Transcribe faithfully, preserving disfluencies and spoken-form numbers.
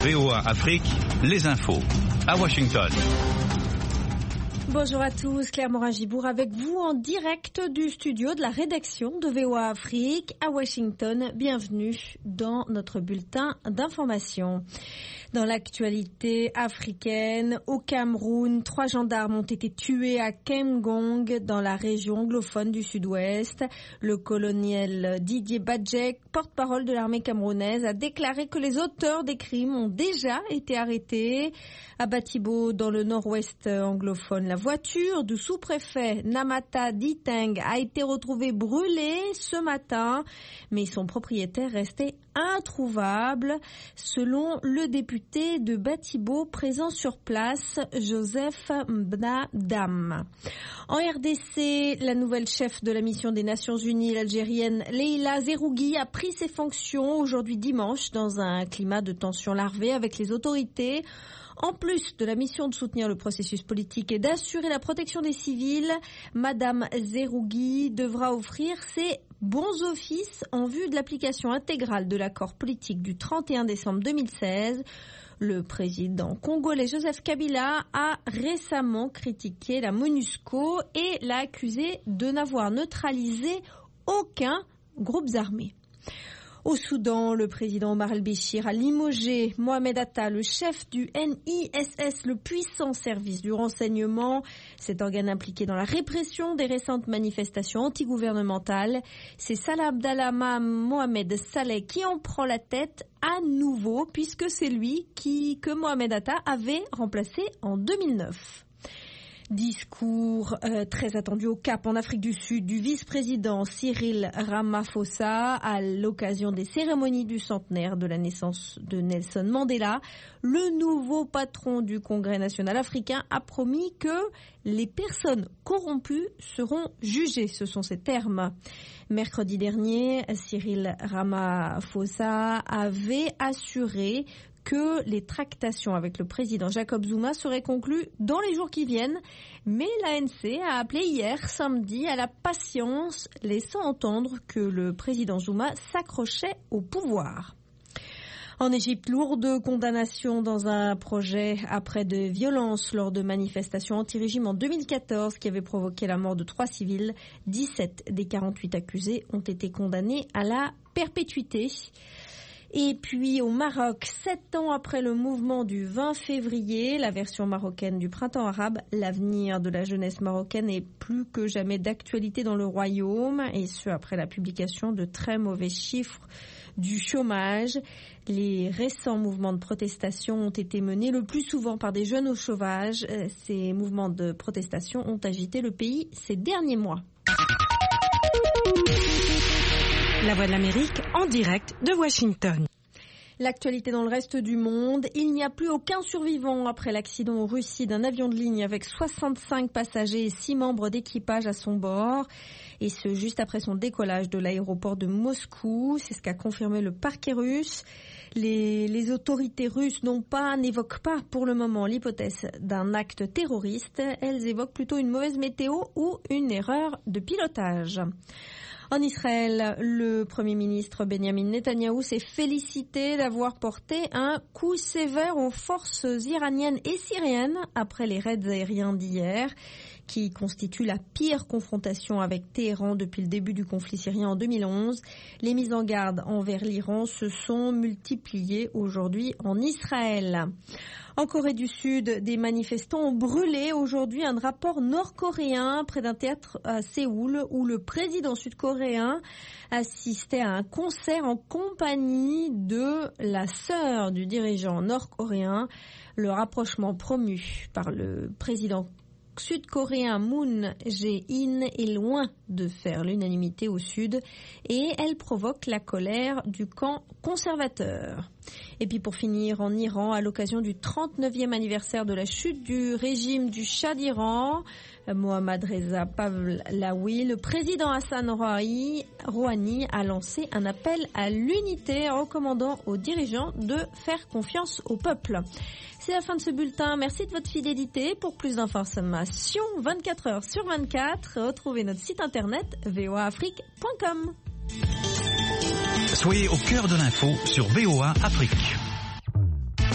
V O A Afrique, les infos, à Washington. Bonjour à tous, Claire Morin-Gibourg avec vous en direct du studio de la rédaction de V O A Afrique à Washington. Bienvenue dans notre bulletin d'information. Dans l'actualité africaine, au Cameroun, trois gendarmes ont été tués à Kemgong, dans la région anglophone du sud-ouest. Le colonel Didier Badjek, porte-parole de l'armée camerounaise, a déclaré que les auteurs des crimes ont déjà été arrêtés. À Batibo, dans le nord-ouest anglophone, la voiture du sous-préfet Namata Diteng a été retrouvée brûlée ce matin, mais son propriétaire restait introuvable, selon le député de Batibo présent sur place, Joseph Mbadam. En R D C, la nouvelle chef de la mission des Nations Unies, l'Algérienne Leïla Zerougui, a pris ses fonctions aujourd'hui dimanche dans un climat de tension larvée avec les autorités. En plus de la mission de soutenir le processus politique et d'assurer la protection des civils, Madame Zerougui devra offrir ses bons offices en vue de l'application intégrale de l'accord politique du trente et un décembre deux mille seize. Le président congolais Joseph Kabila a récemment critiqué la MONUSCO et l'a accusé de n'avoir neutralisé aucun groupe armé. Au Soudan, le président Omar el-Béchir a limogé Mohamed Atta, le chef du N I S S, le puissant service du renseignement, cet organe impliqué dans la répression des récentes manifestations antigouvernementales. C'est Salah Abdallah Mohamed Saleh qui en prend la tête à nouveau, puisque c'est lui qui, que Mohamed Atta avait remplacé en deux mille neuf. Discours euh, très attendu au Cap en Afrique du Sud du vice-président Cyril Ramaphosa à l'occasion des cérémonies du centenaire de la naissance de Nelson Mandela. Le nouveau patron du Congrès national africain a promis que les personnes corrompues seront jugées, ce sont ses termes. Mercredi dernier, Cyril Ramaphosa avait assuré que les tractations avec le président Jacob Zuma seraient conclues dans les jours qui viennent. Mais l'A N C a appelé hier, samedi, à la patience, laissant entendre que le président Zuma s'accrochait au pouvoir. En Égypte, lourde condamnation dans un procès après de violences lors de manifestations anti-régime en deux mille quatorze qui avaient provoqué la mort de trois civils. dix-sept des quarante-huit accusés ont été condamnés à la perpétuité. Et puis au Maroc, sept ans après le mouvement du vingt février, la version marocaine du printemps arabe, l'avenir de la jeunesse marocaine est plus que jamais d'actualité dans le royaume, et ce après la publication de très mauvais chiffres du chômage. Les récents mouvements de protestation ont été menés le plus souvent par des jeunes au chômage. Ces mouvements de protestation ont agité le pays ces derniers mois. La Voix de l'Amérique en direct de Washington. L'actualité dans le reste du monde, il n'y a plus aucun survivant après l'accident en Russie d'un avion de ligne avec soixante-cinq passagers et six membres d'équipage à son bord. Et ce, juste après son décollage de l'aéroport de Moscou. C'est ce qu'a confirmé le parquet russe. Les, les autorités russes n'ont pas, n'évoquent pas pour le moment l'hypothèse d'un acte terroriste. Elles évoquent plutôt une mauvaise météo ou une erreur de pilotage. En Israël, le Premier ministre Benjamin Netanyahou s'est félicité d'avoir porté un coup sévère aux forces iraniennes et syriennes après les raids aériens d'hier, qui constituent la pire confrontation avec Téhéran depuis le début du conflit syrien en deux mille onze. Les mises en garde envers l'Iran se sont multipliées aujourd'hui en Israël. En Corée du Sud, des manifestants ont brûlé aujourd'hui un drapeau nord-coréen près d'un théâtre à Séoul où le président sud-coréen assistait à un concert en compagnie de la sœur du dirigeant nord-coréen. Le rapprochement promu par le président sud-coréen Moon Jae-in est loin de faire l'unanimité au Sud et elle provoque la colère du camp conservateur. Et puis pour finir, en Iran, à l'occasion du trente-neuvième anniversaire de la chute du régime du Shah d'Iran, Mohammad Reza Pahlavi, le président Hassan Rouhani a lancé un appel à l'unité en recommandant aux dirigeants de faire confiance au peuple. C'est la fin de ce bulletin. Merci de votre fidélité. Pour plus d'informations, vingt-quatre heures sur vingt-quatre, retrouvez notre site internet v o a afrique point com. Soyez au cœur de l'info sur V O A Afrique.